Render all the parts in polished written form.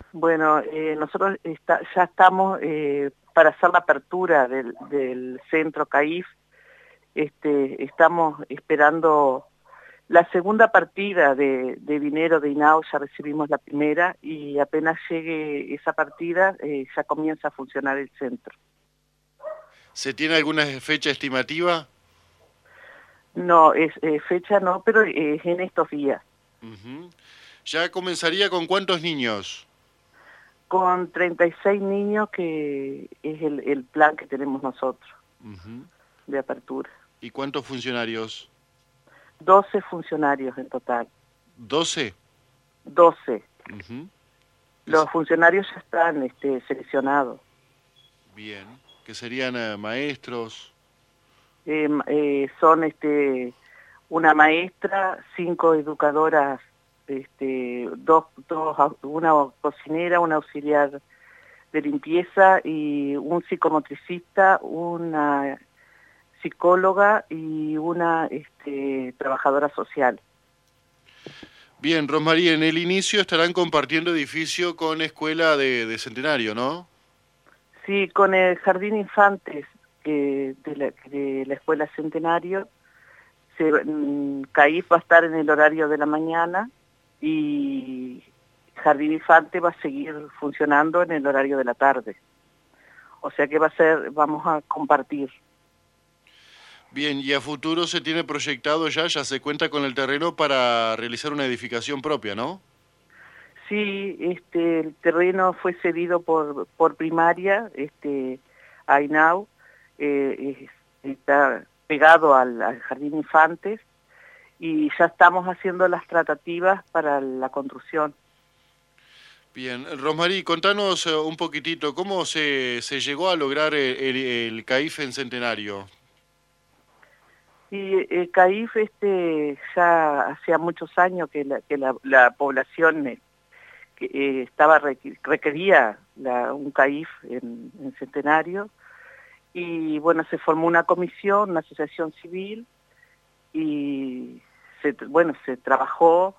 Bueno, nosotros ya estamos para hacer la apertura del centro CAIF. Estamos esperando la segunda partida de dinero de INAU. Ya recibimos la primera y apenas llegue esa partida ya comienza a funcionar el centro. ¿Se tiene alguna fecha estimativa? No, fecha no, pero es en estos días. Ujú. ¿Ya comenzaría con cuántos niños? Con 36 niños, que es el plan que tenemos nosotros Ujú. de apertura. ¿Y cuántos funcionarios? 12 funcionarios en total. 12. 12. Ujú. Los funcionarios ya están seleccionados. Bien. ¿Que serían maestros? Son una maestra, 5 educadoras, una cocinera, una auxiliar de limpieza y un psicomotricista, una psicóloga y una trabajadora social. Bien, Rosmarie, en el inicio estarán compartiendo edificio con escuela de Centenario, ¿no? Sí, con el Jardín Infantes de la Escuela Centenario. CAIF va a estar en el horario de la mañana y Jardín Infante va a seguir funcionando en el horario de la tarde. O sea que vamos a compartir. Bien, y a futuro se tiene proyectado ya se cuenta con el terreno para realizar una edificación propia, ¿no? Sí, el terreno fue cedido por Primaria, a INAU, está pegado al Jardín Infantes y ya estamos haciendo las tratativas para la construcción. Bien, Rosmarie, contanos un poquitito, ¿cómo se llegó a lograr el CAIF en Centenario? Y CAIF ya hacía muchos años que la población requería un CAIF en Centenario, y bueno, se formó una comisión, una asociación civil, y se trabajó,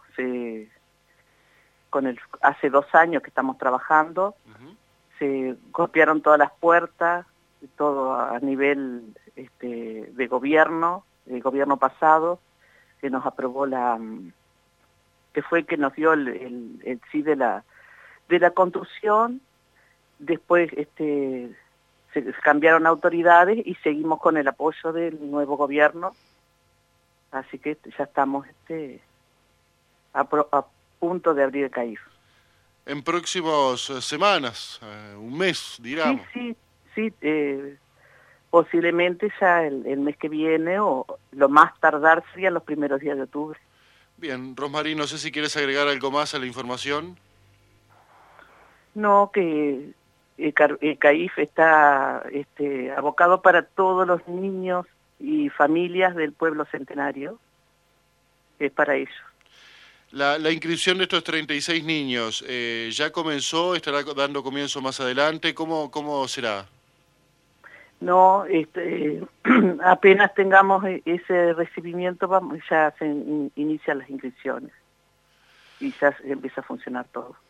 hace 2 años que estamos trabajando. Ujú. Se golpearon todas las puertas, todo a nivel de gobierno, el gobierno pasado, que nos aprobó que fue el que nos dio el sí de la construcción. Después se cambiaron autoridades y seguimos con el apoyo del nuevo gobierno, así que ya estamos a punto de abrir el CAIF. En próximas semanas, un mes, Sí, digamos. sí, sí, posiblemente ya el mes que viene, o lo más tardar serían los primeros días de octubre. Bien, Rosmarie, no sé si quieres agregar algo más a la información. No, que el CAIF está abocado para todos los niños y familias del pueblo centenario, es para ellos. La inscripción de estos 36 niños, ¿ya comenzó? ¿Estará dando comienzo más adelante? ¿Cómo será? No, apenas tengamos ese recibimiento, ya se inician las inscripciones y ya empieza a funcionar todo.